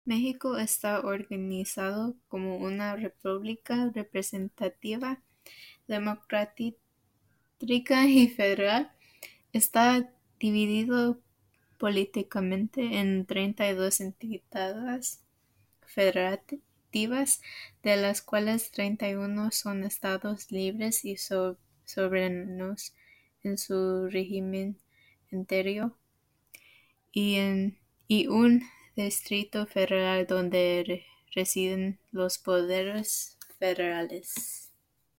México está organizado como una república representativa, democrática y federal. Está dividido políticamente en 32 entidades federativas, de las cuales 31 son estados libres y soberanos en su régimen interior, y un distrito federal donde residen los poderes federales.